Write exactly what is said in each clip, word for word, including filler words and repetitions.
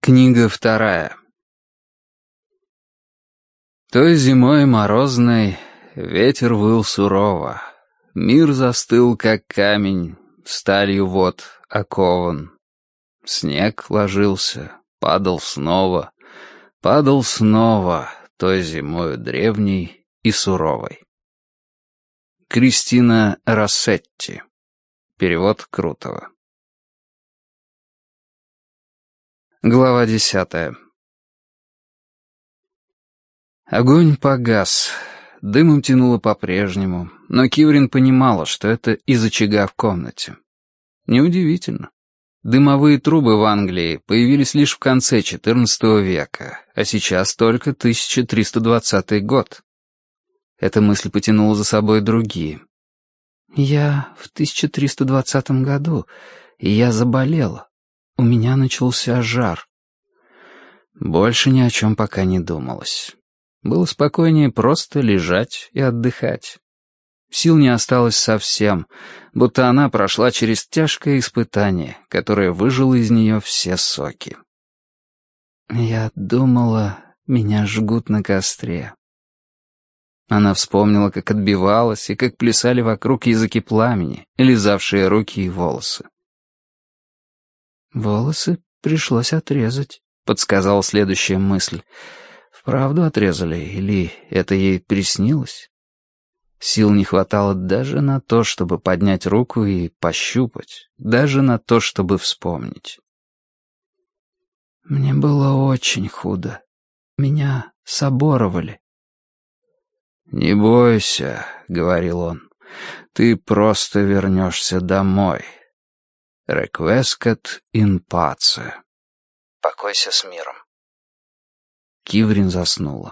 Книга вторая. Той зимой морозной ветер выл сурово. Мир застыл, как камень, сталью вод окован. Снег ложился, падал снова, падал снова, той зимою древней и суровой. Кристина Россетти. Перевод Крутого. Глава десятая. Огонь погас, дымом тянуло по-прежнему, но Киврин понимала, что это из очага в комнате. Неудивительно. Дымовые трубы в Англии появились лишь в конце четырнадцатого века, а сейчас только тысяча триста двадцатый год. Эта мысль потянула за собой другие. «Я в тысяча триста двадцатом году, и я заболела. У меня начался жар». Больше ни о чем пока не думалось. Было спокойнее просто лежать и отдыхать. Сил не осталось совсем, будто она прошла через тяжкое испытание, которое выжило из нее все соки. «Я думала, меня жгут на костре». Она вспомнила, как отбивалась и как плясали вокруг языки пламени, лизавшие руки и волосы. «Волосы пришлось отрезать», — подсказала следующая мысль. «Вправду отрезали, или это ей приснилось?» Сил не хватало даже на то, чтобы поднять руку и пощупать, даже на то, чтобы вспомнить. «Мне было очень худо. Меня соборовали». «Не бойся», — говорил он, — «ты просто вернешься домой. Requiescat in pace». «Покойся с миром». Киврин заснула.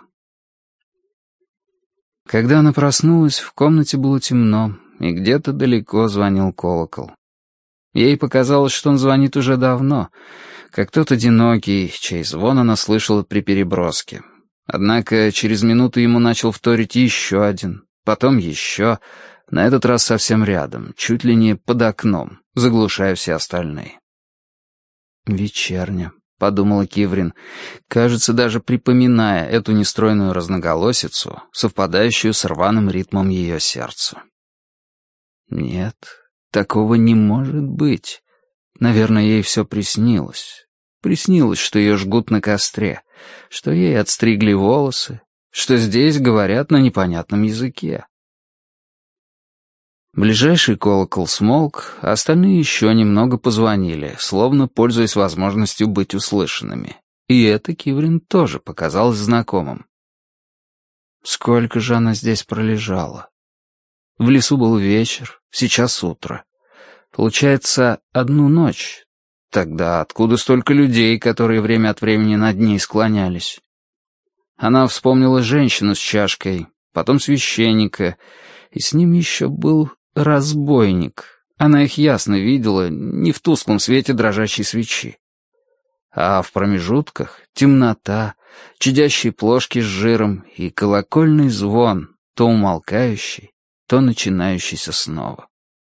Когда она проснулась, в комнате было темно, и где-то далеко звонил колокол. Ей показалось, что он звонит уже давно, как тот одинокий, чей звон она слышала при переброске. Однако через минуту ему начал вторить еще один, потом еще, на этот раз совсем рядом, чуть ли не под окном, заглушая все остальные. «Вечерня», — подумала Киврин, кажется, даже припоминая эту нестройную разноголосицу, совпадающую с рваным ритмом ее сердца. Нет, такого не может быть. Наверное, ей все приснилось. Приснилось, что ее жгут на костре, что ей отстригли волосы, что здесь говорят на непонятном языке. Ближайший колокол смолк, а остальные еще немного позвонили, словно пользуясь возможностью быть услышанными. И это Киврин тоже показалось знакомым. Сколько же она здесь пролежала? В лесу был вечер, сейчас утро. Получается, одну ночь. Тогда откуда столько людей, которые время от времени над ней склонялись? Она вспомнила женщину с чашкой, потом священника, и с ним еще был разбойник. Она их ясно видела, не в тусклом свете дрожащей свечи. А в промежутках темнота, чадящие плошки с жиром и колокольный звон, то умолкающий, то начинающийся снова.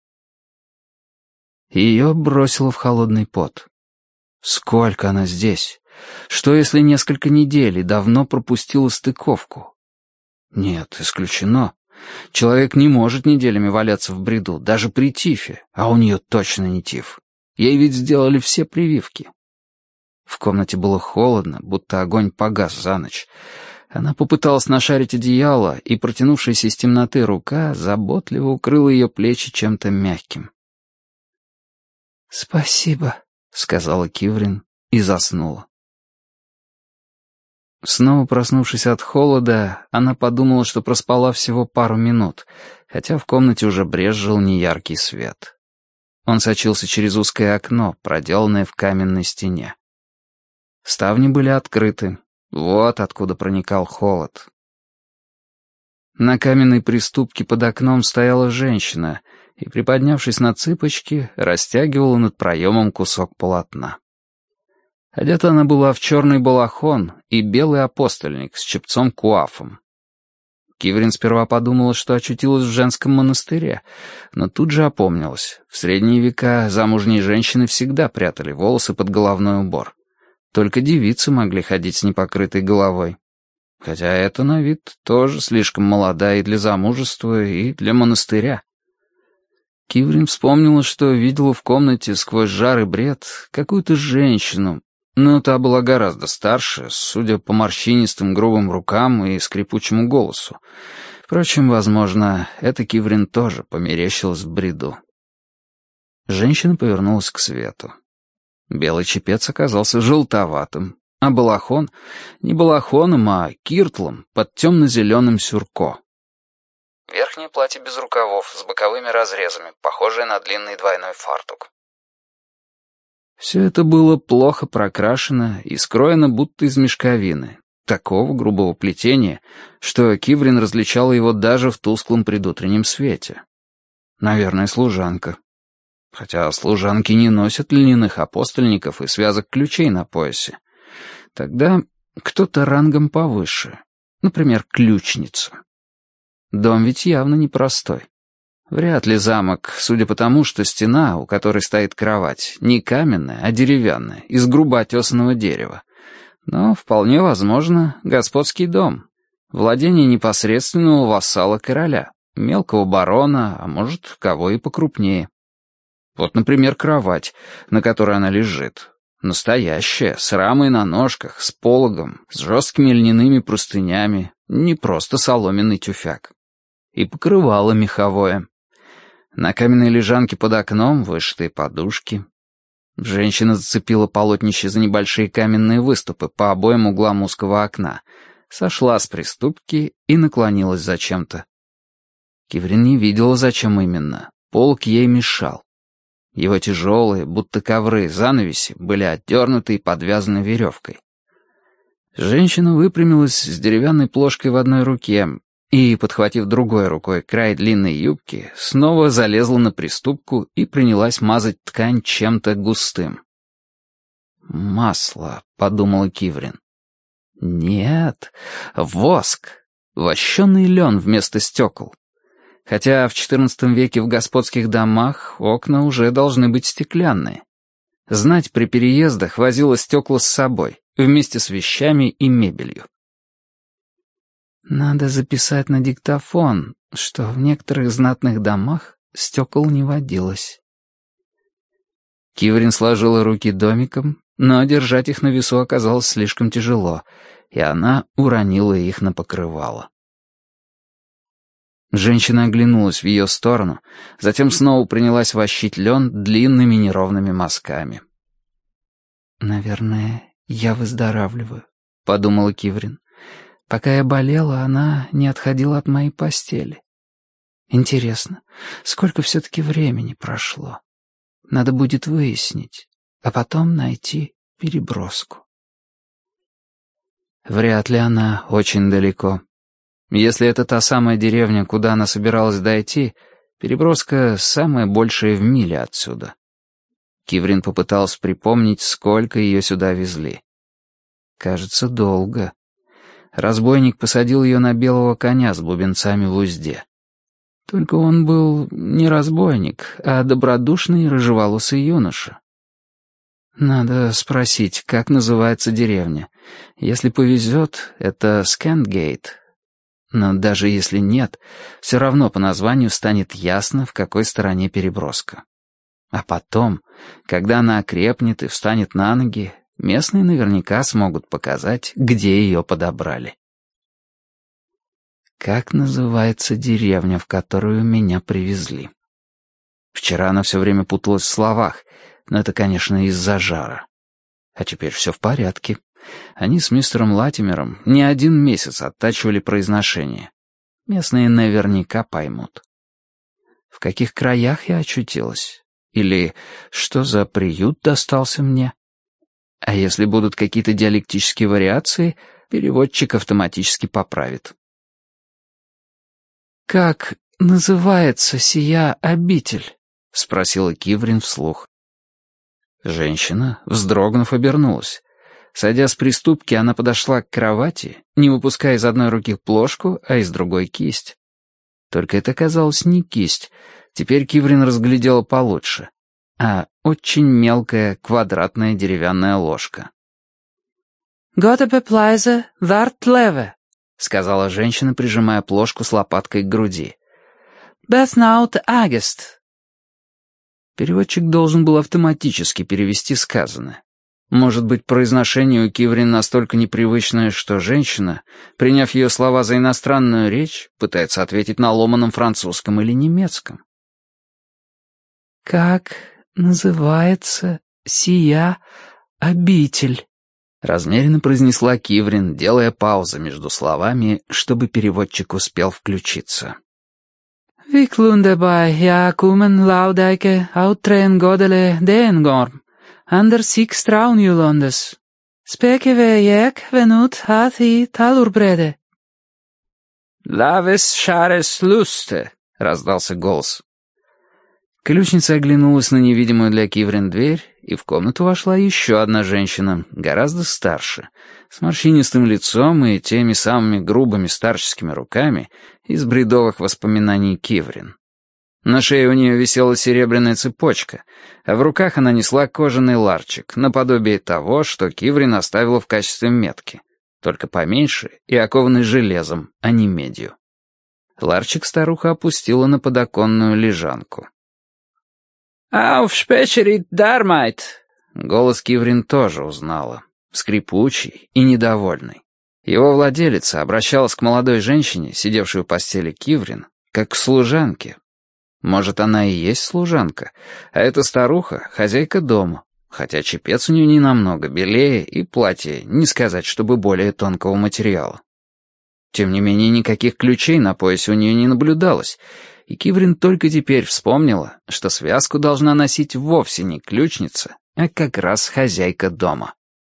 Ее бросило в холодный пот. Сколько она здесь? Что, если несколько недель и давно пропустила стыковку? Нет, исключено. Человек не может неделями валяться в бреду, даже при тифе, а у нее точно не тиф. Ей ведь сделали все прививки. В комнате было холодно, будто огонь погас за ночь. Она попыталась нашарить одеяло, и протянувшаяся из темноты рука заботливо укрыла ее плечи чем-то мягким. «Спасибо», — сказала Киврин и заснула. Снова проснувшись от холода, она подумала, что проспала всего пару минут, хотя в комнате уже брезжил неяркий свет. Он сочился через узкое окно, проделанное в каменной стене. Ставни были открыты, вот откуда проникал холод. На каменной приступке под окном стояла женщина и, приподнявшись на цыпочки, растягивала над проемом кусок полотна. Одета она была в черный балахон и белый апостольник с чепцом-куафом. Киврин сперва подумала, что очутилась в женском монастыре, но тут же опомнилась. В средние века замужние женщины всегда прятали волосы под головной убор. Только девицы могли ходить с непокрытой головой. Хотя это на вид тоже слишком молода и для замужества, и для монастыря. Киврин вспомнила, что видела в комнате сквозь жар и бред какую-то женщину, но та была гораздо старше, судя по морщинистым грубым рукам и скрипучему голосу. Впрочем, возможно, это Киврин тоже померещилось в бреду. Женщина повернулась к свету. Белый чепец оказался желтоватым, а балахон — не балахоном, а киртлом под темно-зеленым сюрко. Верхнее платье без рукавов, с боковыми разрезами, похожее на длинный двойной фартук. Все это было плохо прокрашено и скроено будто из мешковины, такого грубого плетения, что Киврин различала его даже в тусклом предутреннем свете. Наверное, служанка. Хотя служанки не носят льняных апостольников и связок ключей на поясе. Тогда кто-то рангом повыше, например, ключница. Дом ведь явно непростой. Вряд ли замок, судя по тому, что стена, у которой стоит кровать, не каменная, а деревянная, из грубо отесанного дерева. Но, вполне возможно, господский дом, владение непосредственного вассала короля, мелкого барона, а может, кого и покрупнее. Вот, например, кровать, на которой она лежит. Настоящая, с рамой на ножках, с пологом, с жесткими льняными простынями, не просто соломенный тюфяк. И покрывало меховое. На каменной лежанке под окном вышитые подушки. Женщина зацепила полотнище за небольшие каменные выступы по обоим углам узкого окна, сошла с приступки и наклонилась зачем-то. Киврин не видела, зачем именно. Полог ей мешал. Его тяжелые, будто ковры, занавеси были отдернуты и подвязаны веревкой. Женщина выпрямилась с деревянной плошкой в одной руке и, подхватив другой рукой край длинной юбки, снова залезла на приступку и принялась мазать ткань чем-то густым. «Масло», — подумала Киврин. «Нет, воск, вощеный лен вместо стекол. Хотя в четырнадцатом веке в господских домах окна уже должны быть стеклянные. Знать при переездах возила стекла с собой, вместе с вещами и мебелью. Надо записать на диктофон, что в некоторых знатных домах стекол не водилось. Киврин сложила руки домиком, но держать их на весу оказалось слишком тяжело, и она уронила их на покрывало. Женщина оглянулась в ее сторону, затем снова принялась вощить лен длинными неровными мазками. «Наверное, я выздоравливаю», — подумала Киврин. «Пока я болела, она не отходила от моей постели. Интересно, сколько все-таки времени прошло? Надо будет выяснить, а потом найти переброску». Вряд ли она очень далеко. Если это та самая деревня, куда она собиралась дойти, переброска самая большая в миле отсюда. Киврин попытался припомнить, сколько ее сюда везли. Кажется, долго. Разбойник посадил ее на белого коня с бубенцами в узде. Только он был не разбойник, а добродушный рыжеволосый юноша. Надо спросить, как называется деревня. Если повезет, это Скэндгейт. Но даже если нет, все равно по названию станет ясно, в какой стороне переброска. А потом, когда она окрепнет и встанет на ноги, местные наверняка смогут показать, где ее подобрали. Как называется деревня, в которую меня привезли? Вчера она все время путалась в словах, но это, конечно, из-за жара. А теперь все в порядке. Они с мистером Латимером не один месяц оттачивали произношение. Местные наверняка поймут. В каких краях я очутилась? Или что за приют достался мне? А если будут какие-то диалектические вариации, переводчик автоматически поправит. «Как называется сия обитель?» — спросила Киврин вслух. Женщина, вздрогнув, обернулась. Сойдя с приступки, она подошла к кровати, не выпуская из одной руки плошку, а из другой кисть. Только это оказалось не кисть, теперь Киврин разглядела получше, а очень мелкая квадратная деревянная ложка. Готе беплайзе варт леве», — сказала женщина, прижимая плошку с лопаткой к груди. «Бес наут агест». Переводчик должен был автоматически перевести сказанное. Может быть, произношение у Киврин настолько непривычное, что женщина, приняв ее слова за иностранную речь, пытается ответить на ломаном французском или немецком. «Как называется сия обитель?» — размеренно произнесла Киврин, делая паузу между словами, чтобы переводчик успел включиться. «Виклундебай я кумен лаудайке аутрен годеле деенгорм. Андер сик страунюлондес. Спекеве ек венут хати талурбреде». «Лавес шарес лусте», — раздался голос. Ключница оглянулась на невидимую для Киврин дверь, и в комнату вошла еще одна женщина, гораздо старше, с морщинистым лицом и теми самыми грубыми старческими руками из бредовых воспоминаний Киврин. На шее у нее висела серебряная цепочка, а в руках она несла кожаный ларчик, наподобие того, что Киврин оставила в качестве метки, только поменьше и окованный железом, а не медью. Ларчик старуха опустила на подоконную лежанку. «Ауф шпечерит дармайт!» Голос Киврин тоже узнала, скрипучий и недовольный. Его владелица обращалась к молодой женщине, сидевшей у постели Киврин, как к служанке. Может, она и есть служанка, а эта старуха — хозяйка дома, хотя чепец у нее не намного белее и платье, не сказать, чтобы более тонкого материала. Тем не менее, никаких ключей на поясе у нее не наблюдалось, и Киврин только теперь вспомнила, что связку должна носить вовсе не ключница, а как раз хозяйка дома.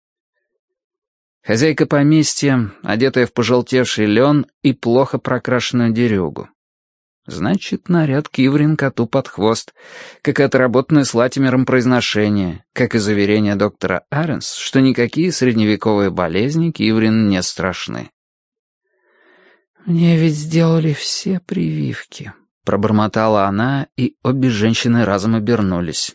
Хозяйка поместья, одетая в пожелтевший лен и плохо прокрашенную дерюгу. Значит, наряд Киврин коту под хвост, как отработанное с Латимером произношение, как и заверение доктора Аренс, что никакие средневековые болезни Киврин не страшны. «Мне ведь сделали все прививки», — пробормотала она, и обе женщины разом обернулись.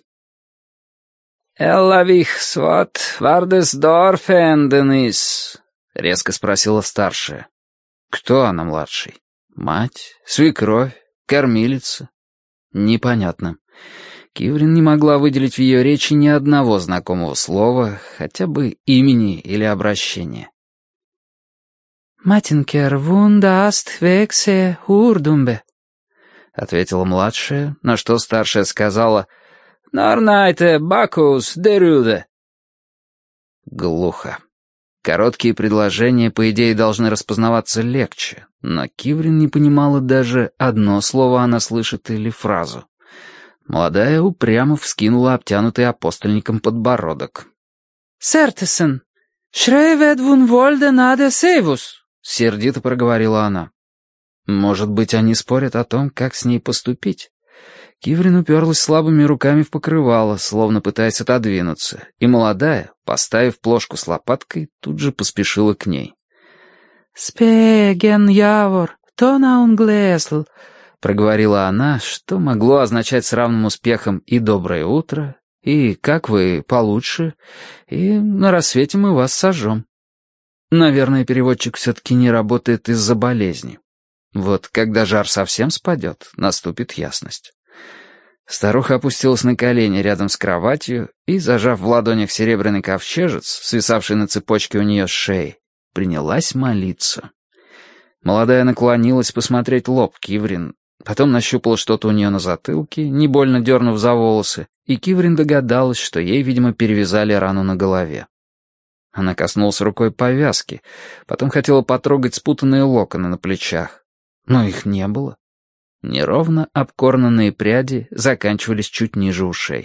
«Элла вих сват вардес дорфен, Денис?» — резко спросила старшая. Кто она, младший? Мать? Свекровь? Кормилица? Непонятно. Киврин не могла выделить в ее речи ни одного знакомого слова, хотя бы имени или обращения. «Матинкер вундаст вексе урдумбе», — ответила младшая, на что старшая сказала «Норнайте бакус дерюде». Глухо. Короткие предложения, по идее, должны распознаваться легче, но Киврин не понимала даже, одно слово она слышит или фразу. Молодая упрямо вскинула обтянутый апостольником подбородок. «Сертесен, шрейвед вун вольде наде сейвус», — сердито проговорила она. Может быть, они спорят о том, как с ней поступить? Киврин уперлась слабыми руками в покрывало, словно пытаясь отодвинуться, и молодая, поставив плошку с лопаткой, тут же поспешила к ней. «Спеген явор, то на унглесл», — проговорила она, что могло означать с равным успехом и «доброе утро», и «как вы, получше», и «на рассвете мы вас сожжем». Наверное, переводчик все-таки не работает из-за болезни. Вот когда жар совсем спадет, наступит ясность. Старуха опустилась на колени рядом с кроватью и, зажав в ладонях серебряный ковчежец, свисавший на цепочке у нее с шеи, принялась молиться. Молодая наклонилась посмотреть лоб Киврин, потом нащупала что-то у нее на затылке, не больно дернув за волосы, и Киврин догадалась, что ей, видимо, перевязали рану на голове. Она коснулась рукой повязки, потом хотела потрогать спутанные локоны на плечах, но их не было. Неровно обкорнанные пряди заканчивались чуть ниже ушей.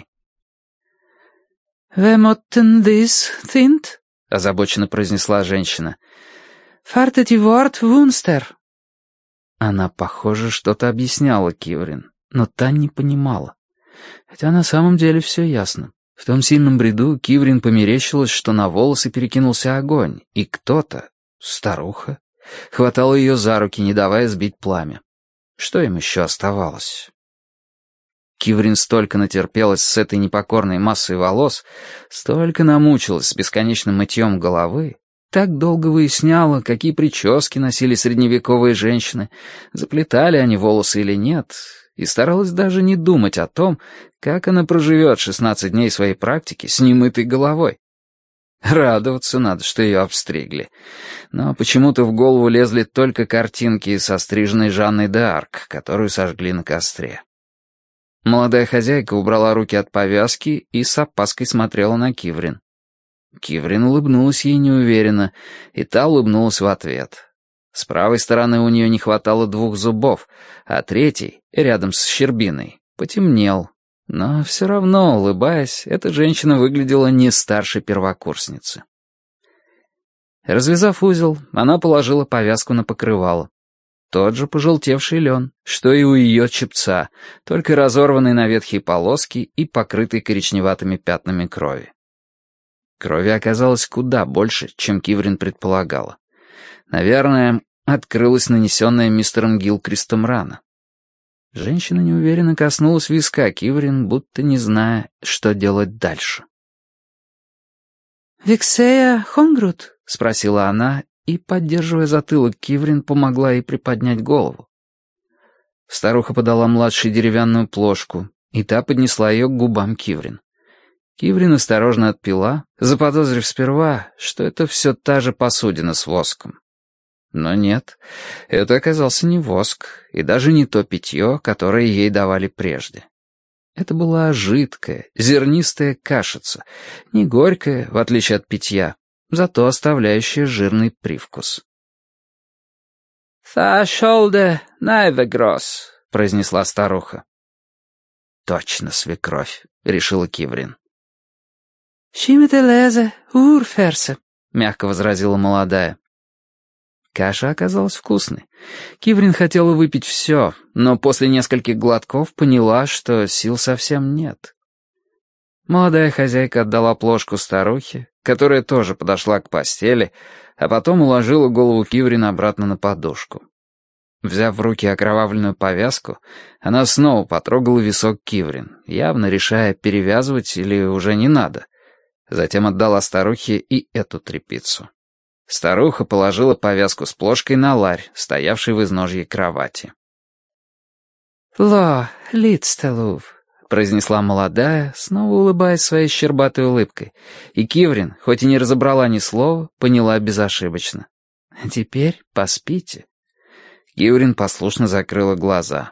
«Вемоттен дис тинт?» — озабоченно произнесла женщина. «Фартети ворт вунстер». Она, похоже, что-то объясняла Киврин, но та не понимала. Хотя на самом деле все ясно. В том сильном бреду Киврин померещилось, что на волосы перекинулся огонь, и кто-то, старуха, хватал ее за руки, не давая сбить пламя. Что им еще оставалось? Киврин столько натерпелась с этой непокорной массой волос, столько намучилась с бесконечным мытьем головы, так долго выясняла, какие прически носили средневековые женщины, заплетали они волосы или нет, и старалась даже не думать о том, как она проживет шестнадцать дней своей практики с немытой головой. Радоваться надо, что ее обстригли. Но почему-то в голову лезли только картинки со стриженной Жанной д'Арк, которую сожгли на костре. Молодая хозяйка убрала руки от повязки и с опаской смотрела на Киврин. Киврин улыбнулась ей неуверенно, и та улыбнулась в ответ. С правой стороны у нее не хватало двух зубов, а третий, рядом с щербиной, потемнел. Но все равно, улыбаясь, эта женщина выглядела не старше первокурсницы. Развязав узел, она положила повязку на покрывало. Тот же пожелтевший лен, что и у ее чепца, только разорванный на ветхие полоски и покрытый коричневатыми пятнами крови. Крови оказалось куда больше, чем Киврин предполагала. Наверное, открылась нанесенная мистером Гилкристом рана. Женщина неуверенно коснулась виска Киврин, будто не зная, что делать дальше. «Виксея Хонгрут?» — спросила она, и, поддерживая затылок Киврин, помогла ей приподнять голову. Старуха подала младшей деревянную плошку, и та поднесла ее к губам Киврин. Киврин осторожно отпила, заподозрив сперва, что это все та же посудина с воском. Но нет, это оказался не воск, и даже не то питье, которое ей давали прежде. Это была жидкая, зернистая кашица, не горькая, в отличие от питья, зато оставляющая жирный привкус. «Са шолде найвегрос», — произнесла старуха. «Точно свекровь», — решила Киврин. «Шимителезе урферсе», — мягко возразила молодая. Каша оказалась вкусной. Киврин хотела выпить все, но после нескольких глотков поняла, что сил совсем нет. Молодая хозяйка отдала плошку старухе, которая тоже подошла к постели, а потом уложила голову Киврин обратно на подушку. Взяв в руки окровавленную повязку, она снова потрогала висок Киврин, явно решая, перевязывать или уже не надо. Затем отдала старухе и эту тряпицу. Старуха положила повязку с плошкой на ларь, стоявший в изножье кровати. «Ло, литстелув», — произнесла молодая, снова улыбаясь своей щербатой улыбкой, и Киврин, хоть и не разобрала ни слова, поняла безошибочно. «А теперь поспите». Киврин послушно закрыла глаза.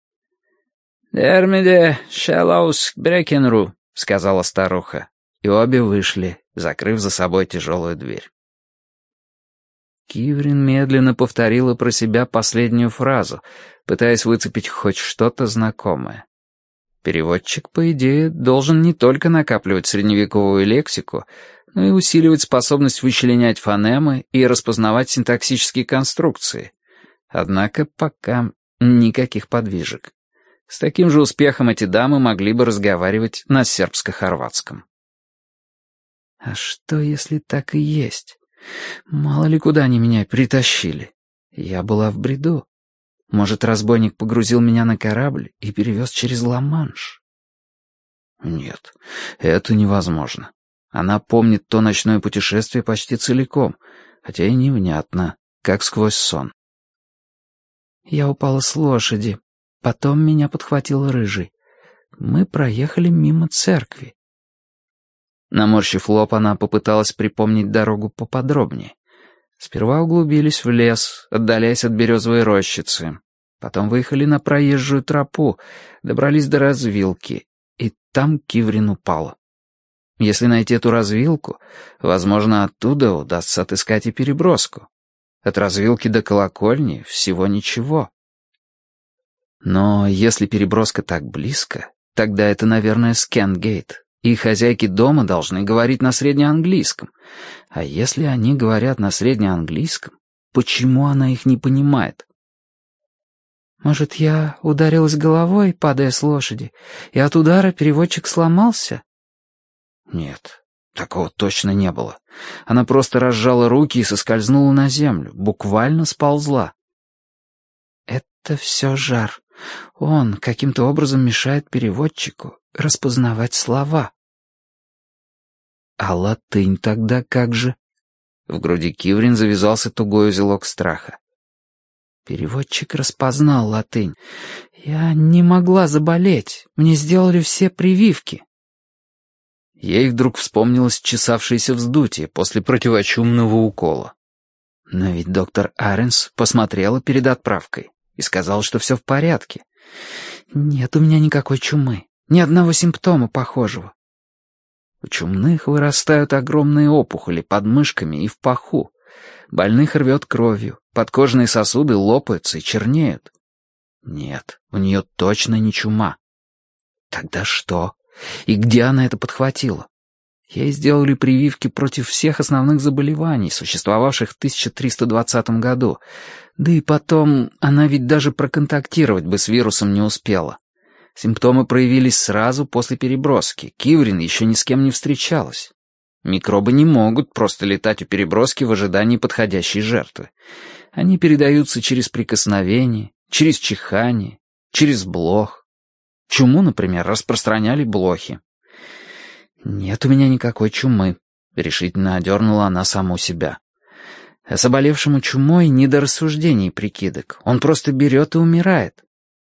«Дермиде шелаус брекенру», — сказала старуха, и обе вышли, закрыв за собой тяжелую дверь. Киврин медленно повторила про себя последнюю фразу, пытаясь выцепить хоть что-то знакомое. Переводчик, по идее, должен не только накапливать средневековую лексику, но и усиливать способность вычленять фонемы и распознавать синтаксические конструкции. Однако пока никаких подвижек. С таким же успехом эти дамы могли бы разговаривать на сербско-хорватском. А что, если так и есть? Мало ли куда они меня притащили. Я была в бреду. Может, разбойник погрузил меня на корабль и перевез через Ла-Манш? Нет, это невозможно. Она помнит то ночное путешествие почти целиком, хотя и невнятно, как сквозь сон. Я упала с лошади, потом меня подхватил рыжий. Мы проехали мимо церкви. Наморщив лоб, она попыталась припомнить дорогу поподробнее. Сперва углубились в лес, отдаляясь от березовой рощицы. Потом выехали на проезжую тропу, добрались до развилки, и там Киврин упала. Если найти эту развилку, возможно, оттуда удастся отыскать и переброску. От развилки до колокольни всего ничего. Но если переброска так близко, тогда это, наверное, Скенгейт. И хозяйки дома должны говорить на среднеанглийском. А если они говорят на среднеанглийском, почему она их не понимает? «Может, я ударилась головой, падая с лошади, и от удара переводчик сломался?» Нет, такого точно не было. Она просто разжала руки и соскользнула на землю, буквально сползла. «Это все жар. Он каким-то образом мешает переводчику распознавать слова». А латынь тогда как же? В груди Киврин завязался тугой узелок страха. Переводчик распознал латынь. Я не могла заболеть. Мне сделали все прививки. Ей вдруг вспомнилось чесавшееся вздутие после противочумного укола. Но ведь доктор Аренс посмотрела перед отправкой и сказала, что все в порядке. Нет у меня никакой чумы. Ни одного симптома похожего. У чумных вырастают огромные опухоли под мышками и в паху. Больных рвет кровью, подкожные сосуды лопаются и чернеют. Нет, у нее точно не чума. Тогда что? И где она это подхватила? Ей сделали прививки против всех основных заболеваний, существовавших в тысяча триста двадцатом году. Да и потом, она ведь даже проконтактировать бы с вирусом не успела. Симптомы проявились сразу после переброски. Киврин еще ни с кем не встречалась. Микробы не могут просто летать у переброски в ожидании подходящей жертвы. Они передаются через прикосновение, через чихание, через блох. Чуму, например, распространяли блохи. «Нет у меня никакой чумы», — решительно одернула она саму себя. А заболевшему чумой не до рассуждений и прикидок. Он просто берет и умирает.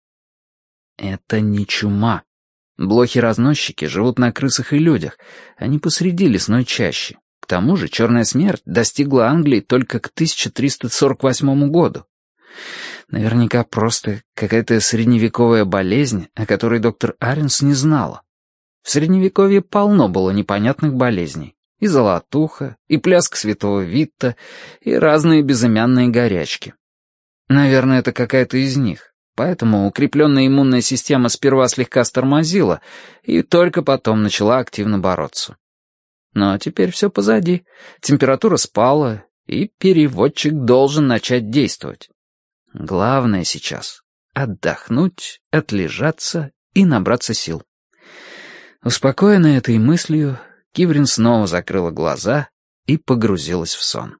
Это не чума. Блохи-разносчики живут на крысах и людях, а не посреди лесной чащи. К тому же черная смерть достигла Англии только к тысяча триста сорок восьмому году. Наверняка просто какая-то средневековая болезнь, о которой доктор Аренс не знала. В Средневековье полно было непонятных болезней. И золотуха, и пляск святого Витта, и разные безымянные горячки. Наверное, это какая-то из них. Поэтому укрепленная иммунная система сперва слегка стормозила и только потом начала активно бороться. Но теперь все позади. Температура спала, и переводчик должен начать действовать. Главное сейчас — отдохнуть, отлежаться и набраться сил. Успокоенная этой мыслью, Киврин снова закрыла глаза и погрузилась в сон.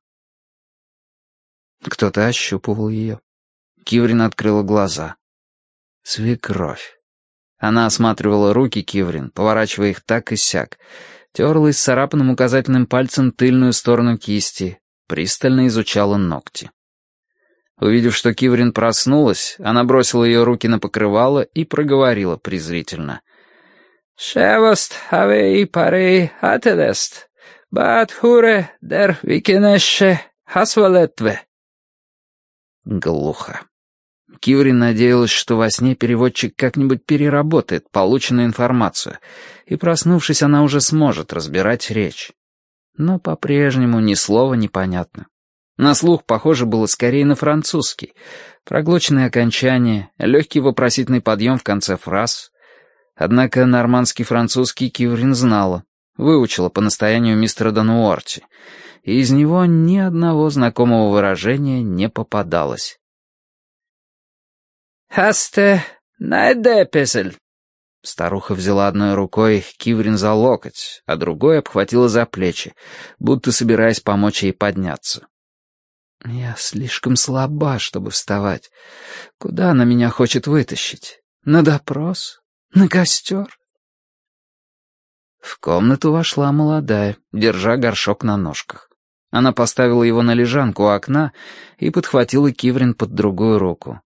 Кто-то ощупывал ее. Киврин открыла глаза. Свекровь. Она осматривала руки Киврин, поворачивая их так и сяк, терла исцарапанным указательным пальцем тыльную сторону кисти, пристально изучала ногти. Увидев, что Киврин проснулась, она бросила ее руки на покрывало и проговорила презрительно. «Шевост авей парей ателест, бат хуре дер викенеше хасвалетве». Глухо. Киврин надеялась, что во сне переводчик как-нибудь переработает полученную информацию, и, проснувшись, она уже сможет разбирать речь. Но по-прежнему ни слова не понятно. На слух похоже было скорее на французский. Проглоченные окончания, легкий вопросительный подъем в конце фраз. Однако нормандский французский Киврин знала, выучила по настоянию мистера Дануорти, и из него ни одного знакомого выражения не попадалось. «Хасте найдепесель». Старуха взяла одной рукой Киврин за локоть, а другой обхватила за плечи, будто собираясь помочь ей подняться. «Я слишком слаба, чтобы вставать. Куда она меня хочет вытащить? На допрос? На костер?» В комнату вошла молодая, держа горшок на ножках. Она поставила его на лежанку у окна и подхватила Киврин под другую руку.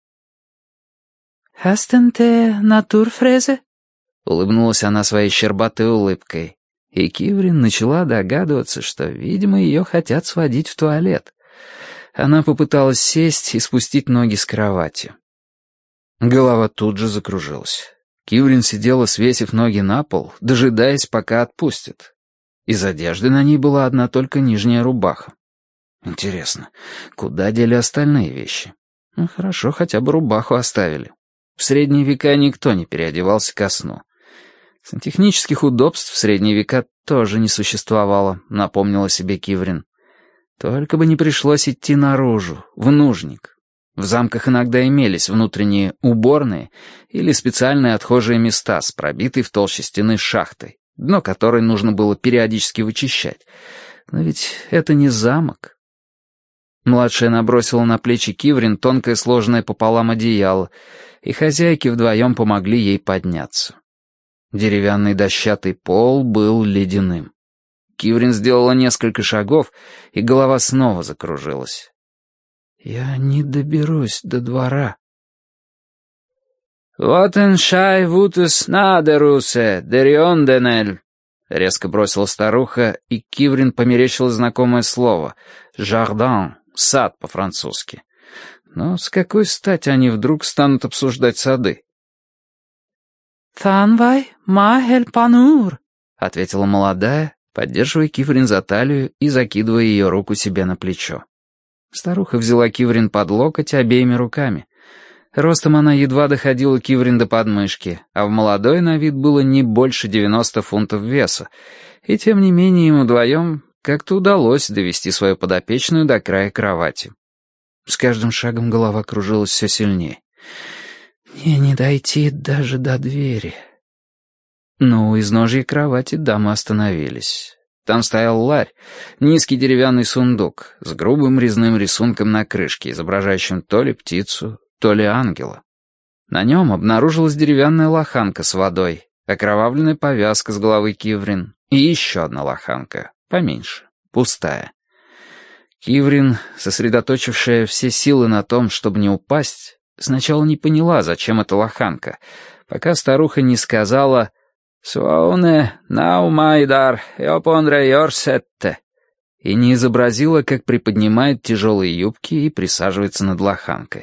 «Хастенте натурфрезе?» — улыбнулась она своей щербатой улыбкой, и Киврин начала догадываться, что, видимо, ее хотят сводить в туалет. Она попыталась сесть и спустить ноги с кровати. Голова тут же закружилась. Киврин сидела, свесив ноги на пол, дожидаясь, пока отпустят. Из одежды на ней была одна только нижняя рубаха. Интересно, куда дели остальные вещи? Ну, хорошо, хотя бы рубаху оставили. В средние века никто не переодевался ко сну. Сантехнических удобств в средние века тоже не существовало, напомнила себе Киврин. Только бы не пришлось идти наружу, в нужник. В замках иногда имелись внутренние уборные или специальные отхожие места с пробитой в толще стены шахтой, дно которой нужно было периодически вычищать. Но ведь это не замок. Младшая набросила на плечи Киврин тонкое сложенное пополам одеяло, и хозяйки вдвоем помогли ей подняться. Деревянный дощатый пол был ледяным. Киврин сделала несколько шагов, и голова снова закружилась. «Я не доберусь до двора». «Вот эн шай вутус надерусе, дерионденель», — резко бросила старуха, и Киврин померещила знакомое слово «жардин», «сад» по-французски. Но с какой стати они вдруг станут обсуждать сады? «Танвай махель панур», — ответила молодая, поддерживая Киврин за талию и закидывая ее руку себе на плечо. Старуха взяла Киврин под локоть обеими руками. Ростом она едва доходила Киврин до подмышки, а в молодой на вид было не больше девяноста фунтов веса, и тем не менее им вдвоем как-то удалось довести свою подопечную до края кровати. С каждым шагом голова кружилась все сильнее. «Мне не дойти даже до двери». Но у изножья кровати дамы остановились. Там стоял ларь, низкий деревянный сундук с грубым резным рисунком на крышке, изображающим то ли птицу, то ли ангела. На нем обнаружилась деревянная лоханка с водой, окровавленная повязка с головы Киврин и еще одна лоханка, поменьше, пустая. Киврин, сосредоточившая все силы на том, чтобы не упасть, сначала не поняла, зачем эта лоханка, пока старуха не сказала «Суауне наумайдар йопондре йорсетте» и не изобразила, как приподнимает тяжелые юбки и присаживается над лоханкой.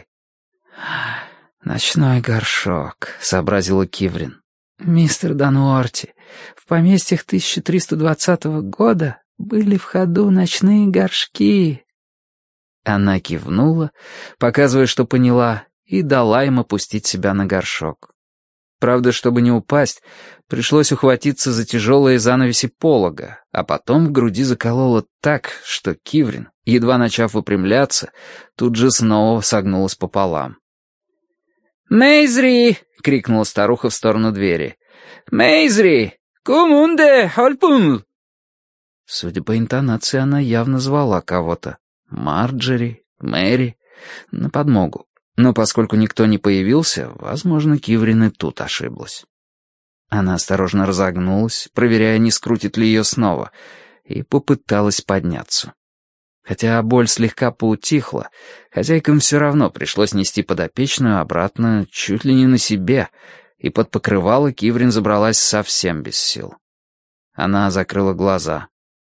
«Ночной горшок», — сообразила Киврин. «Мистер Дануорти, в поместьях тысяча триста двадцатого года были в ходу ночные горшки». Она кивнула, показывая, что поняла, и дала им опустить себя на горшок. Правда, чтобы не упасть, пришлось ухватиться за тяжелые занавеси полога, а потом в груди закололо так, что Киврин, едва начав выпрямляться, тут же снова согнулась пополам. «Мейзри!» — крикнула старуха в сторону двери. «Мейзри! Кумунде хольпун!» Судя по интонации, она явно звала кого-то. Марджери, Мэри, на подмогу. Но поскольку никто не появился, возможно, Киврин и тут ошиблась. Она осторожно разогнулась, проверяя, не скрутит ли ее снова, и попыталась подняться. Хотя боль слегка поутихла, хозяйкам все равно пришлось нести подопечную обратно чуть ли не на себе, и под покрывало Киврин забралась совсем без сил. Она закрыла глаза.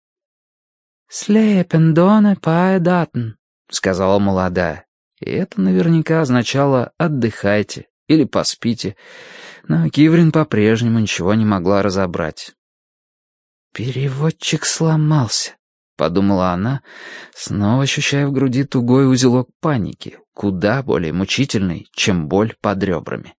«Слепен доне паэдатн», — сказала молодая. И это наверняка означало «отдыхайте» или «поспите», но Киврин по-прежнему ничего не могла разобрать. «Переводчик сломался», — подумала она, снова ощущая в груди тугой узелок паники, куда более мучительный, чем боль под ребрами.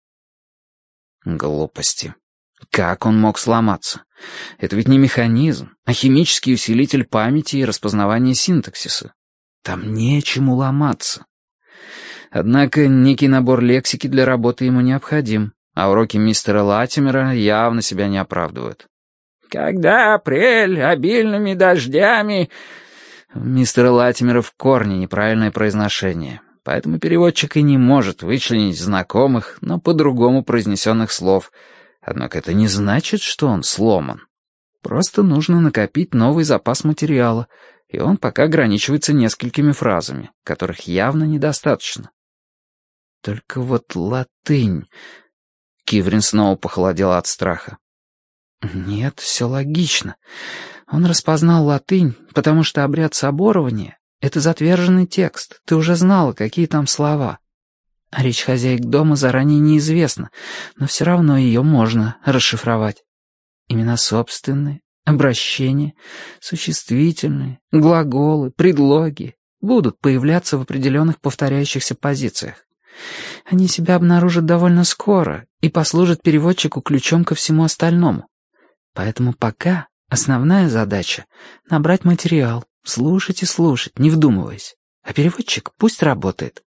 Глупости. Как он мог сломаться? Это ведь не механизм, а химический усилитель памяти и распознавание синтаксиса. Там нечему ломаться. Однако некий набор лексики для работы ему необходим, а уроки мистера Латимера явно себя не оправдывают. «Когда апрель обильными дождями...» Мистера Латимера в корне неправильное произношение, поэтому переводчик и не может вычленить знакомых, но по-другому произнесенных слов. Однако это не значит, что он сломан. Просто нужно накопить новый запас материала, и он пока ограничивается несколькими фразами, которых явно недостаточно. Только вот латынь... Киврин снова похолодела от страха. Нет, все логично. Он распознал латынь, потому что обряд соборования — это затверженный текст, ты уже знала, какие там слова. А речь хозяек дома заранее неизвестна, но все равно ее можно расшифровать. Имена собственные, обращения, существительные, глаголы, предлоги будут появляться в определенных повторяющихся позициях. Они себя обнаружат довольно скоро и послужат переводчику ключом ко всему остальному. Поэтому пока основная задача — набрать материал, слушать и слушать, не вдумываясь. А переводчик пусть работает.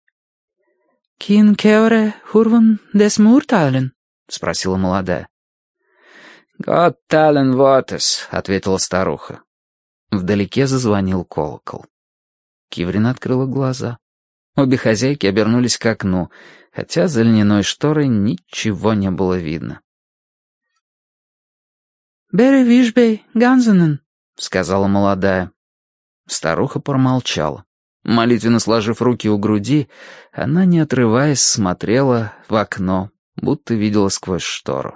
«Кин кеоре хурван дес муртален?» — спросила молодая. «Гот тален вотес», — ответила старуха. Вдалеке зазвонил колокол. Киврин открыла глаза. Обе хозяйки обернулись к окну, хотя за льняной шторой ничего не было видно. «Бере вишбей ганзенен», — сказала молодая. Старуха промолчала. Молитвенно сложив руки у груди, она, не отрываясь, смотрела в окно, будто видела сквозь штору.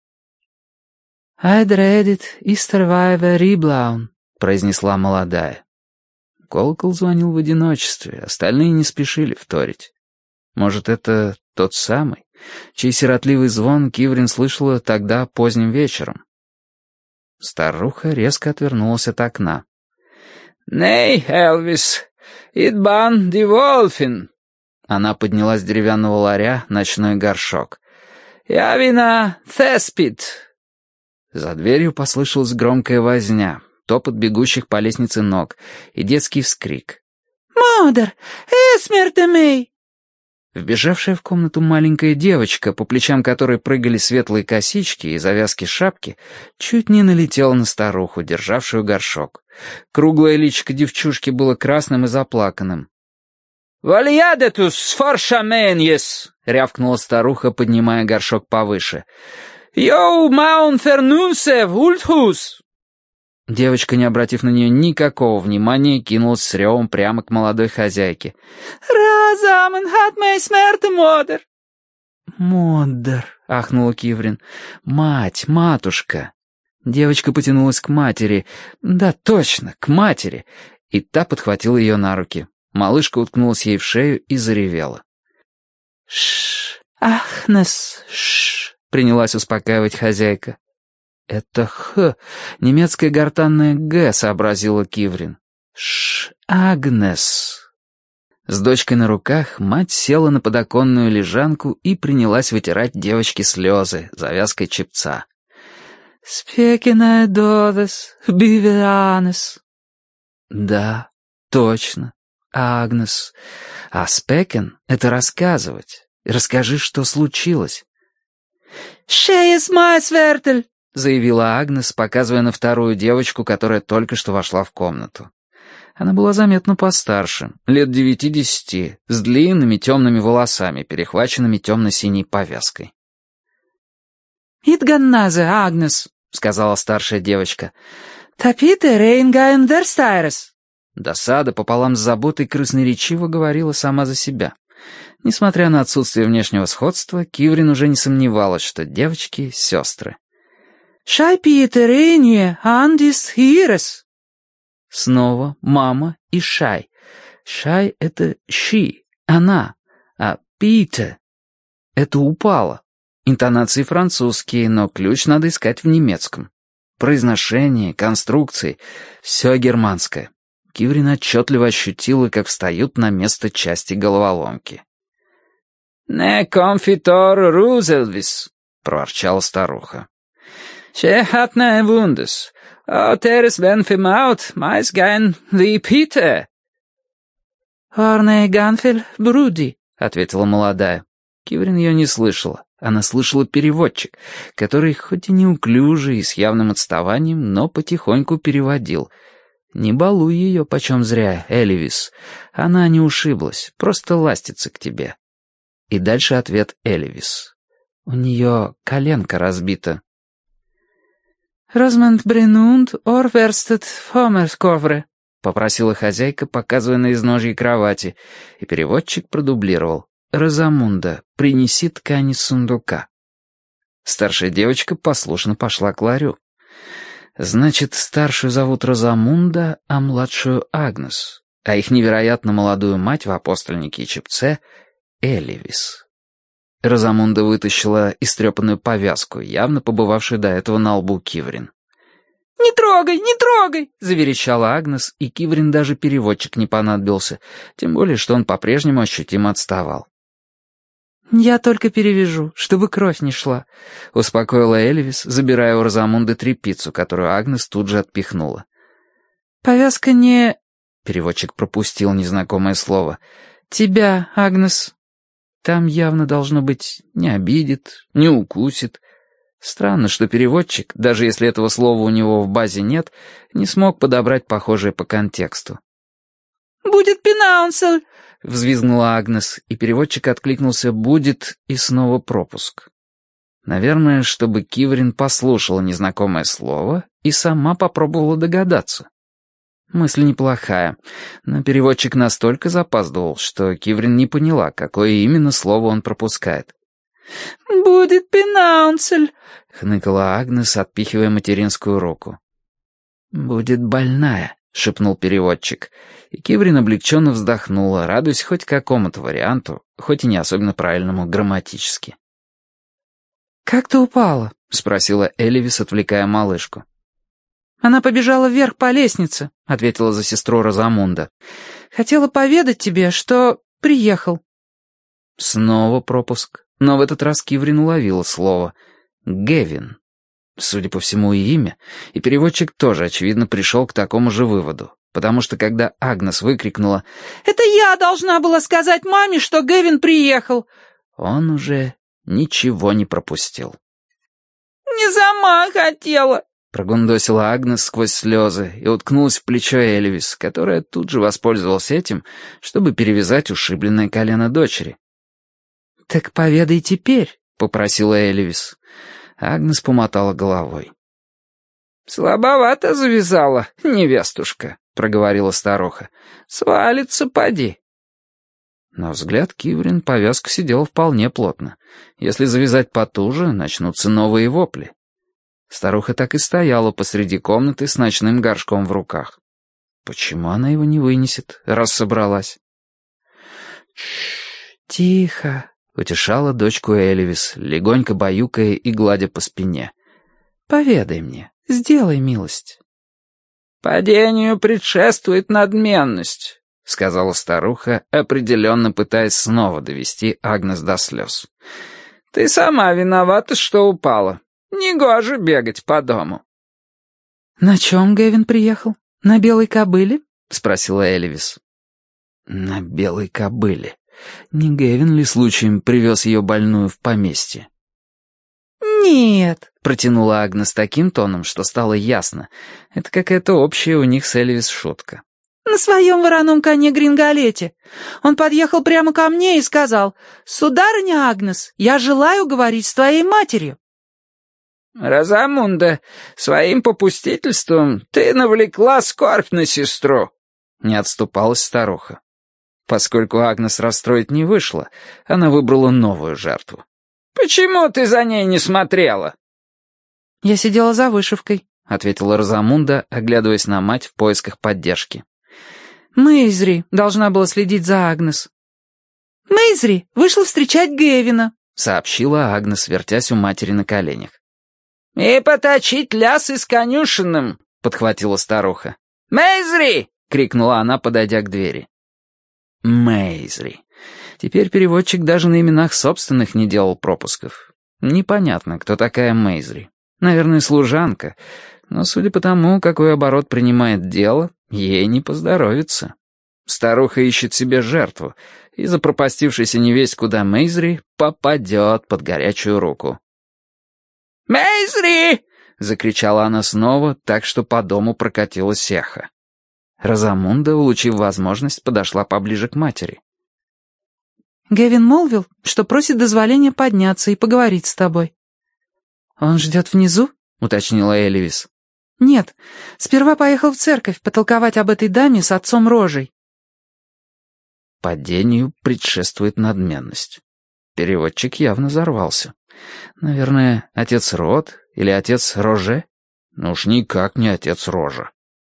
«I'd read it, Easterweive Riblaun», — произнесла молодая. Колокол звонил в одиночестве, остальные не спешили вторить. Может, это тот самый, чей сиротливый звон Киврин слышала тогда поздним вечером? Старуха резко отвернулась от окна. «Ней, Элвис, ит бан ди Волфин». Она подняла с деревянного ларя ночной горшок. «Я вина Теспит». За дверью послышалась громкая возня, топот бегущих по лестнице ног и детский вскрик. «Модер, эсмерте мей!» Вбежавшая в комнату маленькая девочка, по плечам которой прыгали светлые косички и завязки шапки, чуть не налетела на старуху, державшую горшок. Круглое личико девчушки было красным и заплаканным. «Вальядетус форшаменьес!» — рявкнула старуха, поднимая горшок повыше. «Йоу маун фернусе в ультхус!» Девочка, не обратив на нее никакого внимания, кинулась с ревом прямо к молодой хозяйке. «Разамен хат мей смерти, модер!» «Модер!» — ахнула Киврин. «Мать, матушка!» Девочка потянулась к матери. Да, точно, к матери. И та подхватила ее на руки. Малышка уткнулась ей в шею и заревела. «Шш, Ахнес, шш!» — принялась успокаивать хозяйка. «Это «х», немецкое гортанное «г», — сообразила Киврин. «Ш, Агнес». С дочкой на руках мать села на подоконную лежанку и принялась вытирать девочке слезы завязкой чепца. «Спекиная додес, биверанес». «Да, точно, Агнес. А спекен — это рассказывать. Расскажи, что случилось». «Шеес майсвертель», — заявила Агнес, показывая на вторую девочку, которая только что вошла в комнату. Она была заметно постарше, лет девяти-десяти, с длинными темными волосами, перехваченными темно-синей повязкой. «Итганназе, Агнес», — сказала старшая девочка. «Тапите рейнгаен дерстайрес». Досада пополам с заботой красноречиво говорила сама за себя. Несмотря на отсутствие внешнего сходства, Киврин уже не сомневалась, что девочки — сестры. «Шай пите рейнье андис хирес». Снова мама и Шай. Шай — это «she», она, а «пите» — это «упала». Интонации французские, но ключ надо искать в немецком. Произношение, конструкции — все германское. Киврин отчетливо ощутила, как встают на место части головоломки. «Не конфитор Рузельвис», — проворчала старуха. «She hat ne wunders. Oh, teres ben фимаут, майс гайн ли пите». «Орне ганфель бруди», — ответила молодая. Киврин ее не слышала. Она слышала переводчик, который, хоть и неуклюжий и с явным отставанием, но потихоньку переводил. «Не балуй ее почем зря, Элевис. Она не ушиблась, просто ластится к тебе». И дальше ответ Элевис. «У нее коленка разбита». «Розмонд бренунд орверстет фомерсковре», — попросила хозяйка, показывая на изножье кровати, и переводчик продублировал. «Розамунда, принеси ткань из сундука». Старшая девочка послушно пошла к ларю. Значит, старшую зовут Розамунда, а младшую Агнес, а их невероятно молодую мать в апостольнике и чепце — Элевис. Розамунда вытащила истрепанную повязку, явно побывавшую до этого на лбу Киврин. «Не трогай, не трогай!» — заверещала Агнес, и Киврин даже переводчик не понадобился, тем более, что он по-прежнему ощутимо отставал. «Я только перевяжу, чтобы кровь не шла», — успокоила Эльвис, забирая у Розамунды тряпицу, которую Агнес тут же отпихнула. «Повязка не...» — переводчик пропустил незнакомое слово. «Тебя, Агнес». Там явно должно быть не обидит, не укусит. Странно, что переводчик, даже если этого слова у него в базе нет, не смог подобрать похожее по контексту. «Будет пенаунсель!» — взвизгнула Агнес, и переводчик откликнулся «будет» и снова пропуск. Наверное, чтобы Киврин послушала незнакомое слово и сама попробовала догадаться. Мысль неплохая, но переводчик настолько запаздывал, что Киврин не поняла, какое именно слово он пропускает. «Будет пенаунцель», — хныкала Агнес, отпихивая материнскую руку. «Будет больная», — шепнул переводчик, и Киврин облегченно вздохнула, радуясь хоть какому-то варианту, хоть и не особенно правильному грамматически. «Как ты упала?» — спросила Элевис, отвлекая малышку. «Она побежала вверх по лестнице», — ответила за сестру Розамунда. «Хотела поведать тебе, что приехал». Снова пропуск, но в этот раз Киврин уловила слово «Гевин». Судя по всему, и имя, и переводчик тоже, очевидно, пришел к такому же выводу, потому что когда Агнес выкрикнула «Это я должна была сказать маме, что Гевин приехал», он уже ничего не пропустил. «Не сама хотела», — прогундосила Агнес сквозь слезы и уткнулась в плечо Элевис, которая тут же воспользовалась этим, чтобы перевязать ушибленное колено дочери. «Так поведай теперь», — попросила Элевис. Агнес помотала головой. «Слабовато завязала, невестушка», — проговорила старуха. «Свалится, поди». На взгляд Киврин повязка сидела вполне плотно. Если завязать потуже, начнутся новые вопли. Старуха так и стояла посреди комнаты с ночным горшком в руках. Почему она его не вынесет, раз собралась? «Тихо», — утешала дочку Элевис, легонько баюкая и гладя по спине. «Поведай мне, сделай милость». «Падению предшествует надменность», — сказала старуха, определенно пытаясь снова довести Агнес до слез. «Ты сама виновата, что упала. Негоже бегать по дому». «На чем Гевин приехал? На белой кобыле?» — спросила Элевис. «На белой кобыле. Не Гевин ли случаем привез ее больную в поместье?» «Нет», — протянула Агнес таким тоном, что стало ясно. Это какая-то общая у них с Элевис шутка. «На своем вороном коне Гринголете. Он подъехал прямо ко мне и сказал: «Сударыня Агнес, я желаю говорить с твоей матерью». «Розамунда, своим попустительством ты навлекла скорбь на сестру», — не отступалась старуха. Поскольку Агнес расстроить не вышло, она выбрала новую жертву. «Почему ты за ней не смотрела?» «Я сидела за вышивкой», — ответила Розамунда, оглядываясь на мать в поисках поддержки. «Мэйзри должна была следить за Агнес». «Мэйзри вышла встречать Гевина», — сообщила Агнес, вертясь у матери на коленях. «И поточить лясы с конюшенным», — подхватила старуха. «Мэйзри!» — крикнула она, подойдя к двери. Мэйзри. Теперь переводчик даже на именах собственных не делал пропусков. Непонятно, кто такая Мэйзри. Наверное, служанка. Но судя по тому, какой оборот принимает дело, ей не поздоровится. Старуха ищет себе жертву, и запропастившийся невесть куда Мэйзри попадет под горячую руку. «Мэйзри!» — закричала она снова, так что по дому прокатилось эхо. Розамунда, улучив возможность, подошла поближе к матери. «Гевин молвил, что просит дозволения подняться и поговорить с тобой». «Он ждет внизу?» — уточнила Элевис. «Нет, сперва поехал в церковь потолковать об этой даме с отцом Рожей». Падению предшествует надменность. Переводчик явно взорвался. Наверное, отец Род или отец Роже? Ну уж никак не отец Рожа.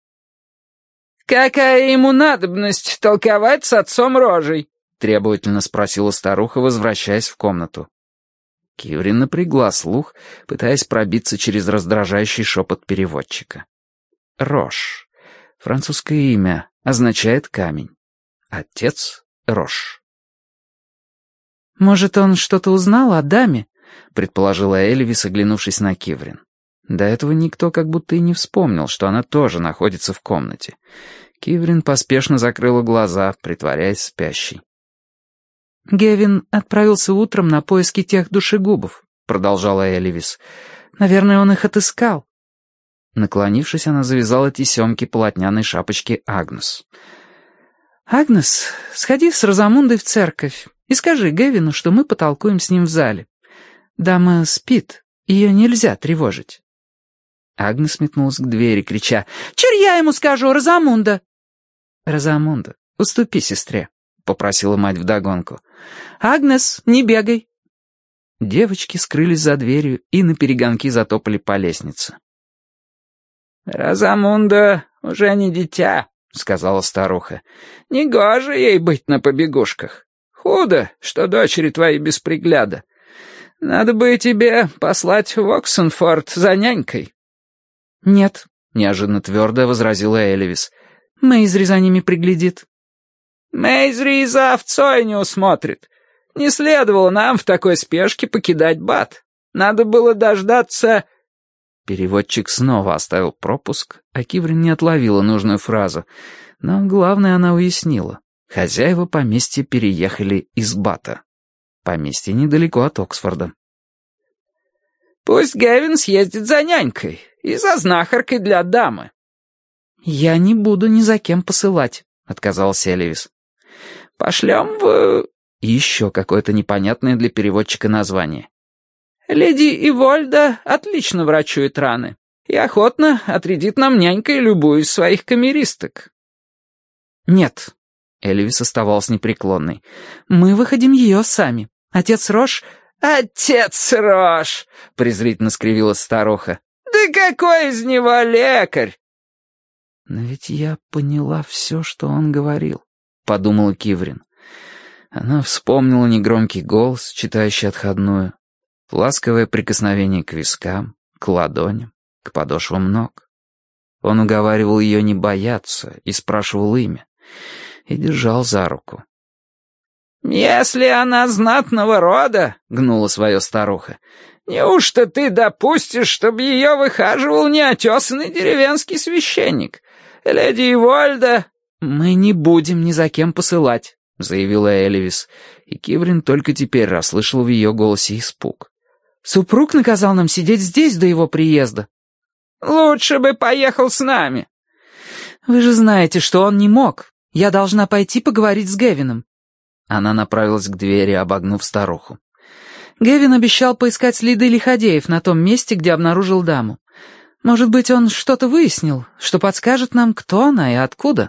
«Какая ему надобность толковать с отцом Рожей?» — требовательно спросила старуха, возвращаясь в комнату. Киврин напрягла слух, пытаясь пробиться через раздражающий шепот переводчика. Рош. Французское имя. Означает камень. Отец Рош. «Может, он что-то узнал о даме?» — предположила Эльвис, оглянувшись на Киврин. До этого никто как будто и не вспомнил, что она тоже находится в комнате. Киврин поспешно закрыла глаза, притворяясь спящей. «Гевин отправился утром на поиски тех душегубов», — продолжала Эльвис. «Наверное, он их отыскал». Наклонившись, она завязала тесемки полотняной шапочки Агнес. «Агнес, сходи с Розамундой в церковь и скажи Гевину, что мы потолкуем с ним в зале. Дама спит, ее нельзя тревожить». Агнес метнулась к двери, крича: «Чер я ему скажу, Розамунда!» «Розамунда, уступи сестре», — попросила мать вдогонку. «Агнес, не бегай!» Девочки скрылись за дверью и наперегонки затопали по лестнице. «Розамунда уже не дитя», — сказала старуха. «Негоже ей быть на побегушках. Худо, что дочери твои без пригляда. Надо бы тебе послать в Оксенфорд за нянькой». «Нет», — неожиданно твердо возразила Элвис. «Мэйзри за ними приглядит». «Мэйзри и за овцой не усмотрит. Не следовало нам в такой спешке покидать Бат. Надо было дождаться...» Переводчик снова оставил пропуск, а Киврин не отловила нужную фразу. Но главное она уяснила. Хозяева поместья переехали из Бата. Поместье недалеко от Оксфорда. «Пусть Гевин съездит за нянькой и за знахаркой для дамы». «Я не буду ни за кем посылать», — отказался Элвис. «Пошлем в...» И еще какое-то непонятное для переводчика название. «Леди Ивольда отлично врачует раны и охотно отрядит нам нянькой любую из своих камеристок». «Нет», — Элвис оставался непреклонной. «Мы выходим ее сами. Отец Рош...» «Отец Рош!» — презрительно скривилась старуха. «Да какой из него лекарь?» «Но ведь я поняла все, что он говорил», — подумала Киврин. Она вспомнила негромкий голос, читающий отходную, ласковое прикосновение к вискам, к ладоням, к подошвам ног. Он уговаривал ее не бояться и спрашивал имя, и держал за руку. «Если она знатного рода, — гнула свое старуха, — неужто ты допустишь, чтобы ее выхаживал неотесанный деревенский священник? Леди Ивольда...» «Мы не будем ни за кем посылать», — заявила Элвис, и Киврин только теперь расслышал в ее голосе испуг. «Супруг наказал нам сидеть здесь до его приезда». «Лучше бы поехал с нами». «Вы же знаете, что он не мог. Я должна пойти поговорить с Гевином». Она направилась к двери, обогнув старуху. «Гевин обещал поискать следы лиходеев на том месте, где обнаружил даму. Может быть, он что-то выяснил, что подскажет нам, кто она и откуда?»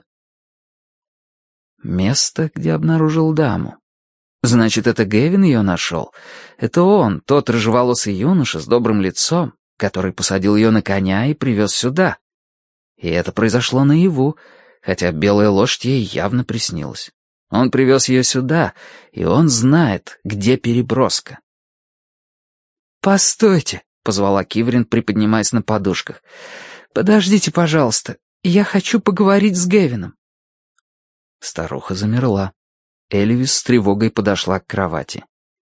Место, где обнаружил даму. Значит, это Гевин ее нашел. Это он, тот рыжеволосый юноша с добрым лицом, который посадил ее на коня и привез сюда. И это произошло наяву, хотя белая лошадь ей явно приснилась. Он привез ее сюда, и он знает, где переброска. «Постойте», — позвала Киврин, приподнимаясь на подушках. «Подождите, пожалуйста, я хочу поговорить с Гевином». Старуха замерла. Элвис с тревогой подошла к кровати.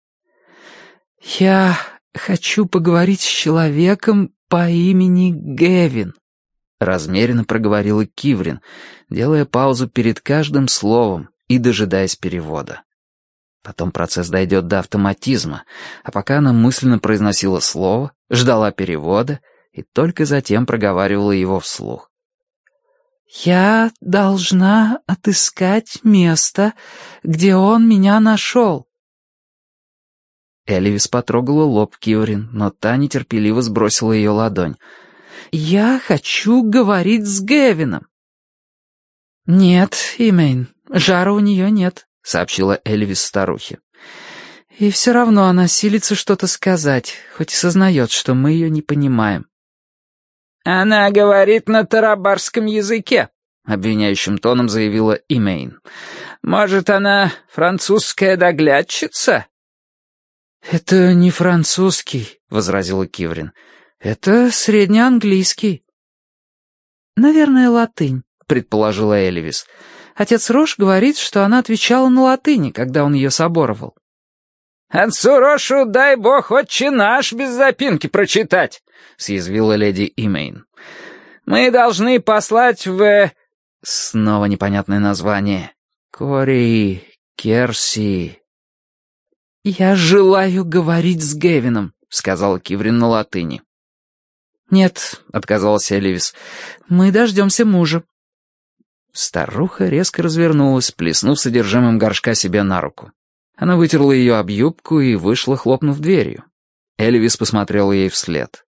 «Я хочу поговорить с человеком по имени Гевин», — размеренно проговорила Киврин, делая паузу перед каждым словом и дожидаясь перевода. Потом процесс дойдет до автоматизма, а пока она мысленно произносила слово, ждала перевода и только затем проговаривала его вслух. «Я должна отыскать место, где он меня нашел». Элвис потрогала лоб Киврин, но та нетерпеливо сбросила ее ладонь. «Я хочу говорить с Гевином». «Нет, Имейн, жара у нее нет», — сообщила Элвис старухе. «И все равно она силится что-то сказать, хоть и сознает, что мы ее не понимаем». «Она говорит на тарабарском языке», — обвиняющим тоном заявила Имейн. «Может, она французская доглядчица?» «Это не французский», — возразила Киврин. «Это среднеанглийский». «Наверное, латынь», — предположила Элвис. «Отец Рош говорит, что она отвечала на латыни, когда он ее соборовал». «Отцу Рошу, дай бог, отче наш без запинки прочитать», — съязвила леди Имейн. «Мы должны послать в...» Снова непонятное название. Кори... Керси... «Я желаю говорить с Гевином», — сказала Киврин на латыни. «Нет», — отказалась Элвис, — «мы дождемся мужа». Старуха резко развернулась, плеснув содержимым горшка себе на руку. Она вытерла ее об юбку и вышла, хлопнув дверью. Элвис посмотрела ей вслед.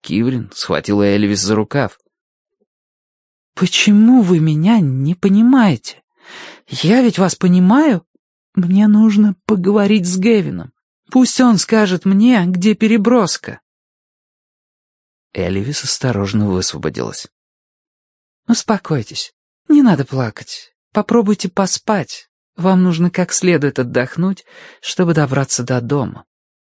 Киврин схватила Эльвис за рукав. «Почему вы меня не понимаете? Я ведь вас понимаю. Мне нужно поговорить с Гевином. Пусть он скажет мне, где переброска». Эльвис осторожно высвободилась. «Успокойтесь. Не надо плакать. Попробуйте поспать. Вам нужно как следует отдохнуть, чтобы добраться до дома».